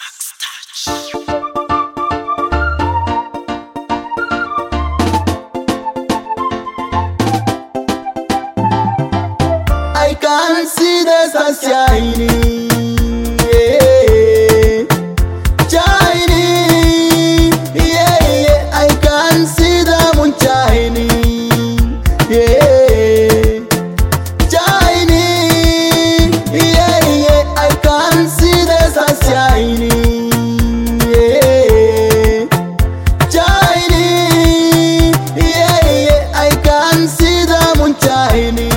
I can see the sun shining, shining, I can see the moon shining, shining, I can see the sun shining, shining, I can see the moon shining.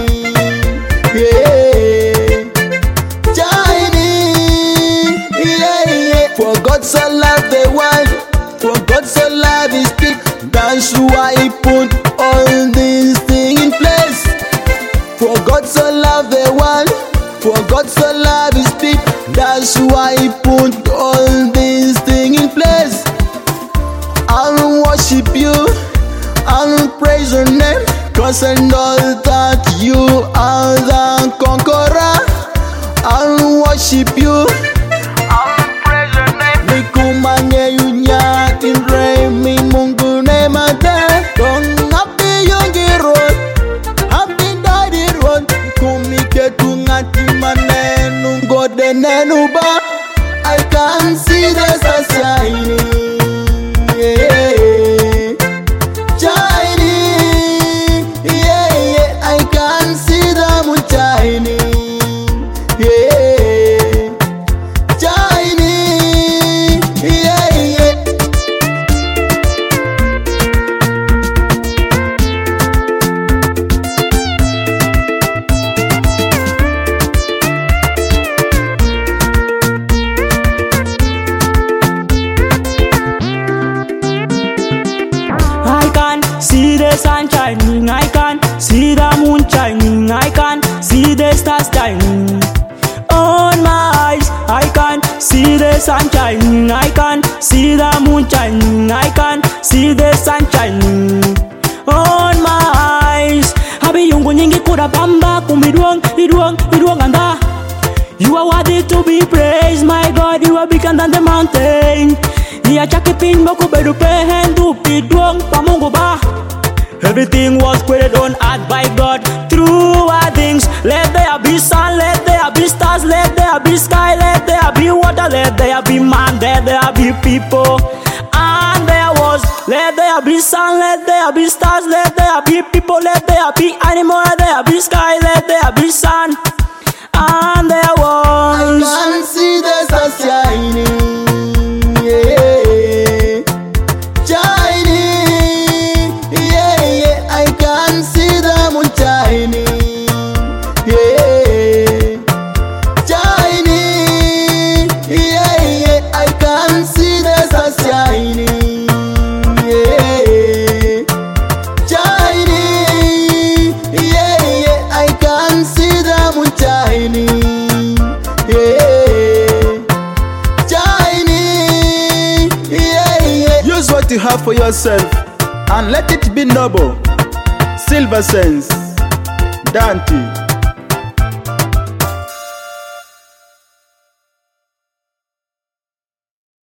For God so loved the world, for God so loved his people, that's why he put all these things in place. For God so loved the world, for God so loved his people, that's why he put all these things in place. I'll worship you, I'll praise your name, 'cause I know that you are the conqueror. I'll worship you, nikumanye yunyakin remi Mungu nemate dong happy yongi road, happy daddy road, kumike tungati manenu ngode nenuba. I can see the sun shining, shining, I can see the moon shining, see the sun shining, I can see the moon shining, I can see the stars shining on my eyes. I can see the sun shining, I can see the moon shining, I can see the sun shining on my eyes. Habi yungu nyingi kuda pamba kumidwang, idwang anda. You are worthy to be praised, my God, you are bigger than the mountain. Dia chakipin boku bedupe hendu pidwang pamungu ba. Everything was created on earth by God through our things. Let there be sun, let there be stars, let there be sky, let there be water, let there be man, let there be people. And there was, let there be sun, let there be stars, let there be people, let there be animal, let there be sky, let there be sun. And there was, I can see the sun shining, shining, I can see the moon shining, shining, I can see the sun shining, shining, I can see the moon shining, shining, use what you have for yourself and let it be noble. Silver Sense, Dante.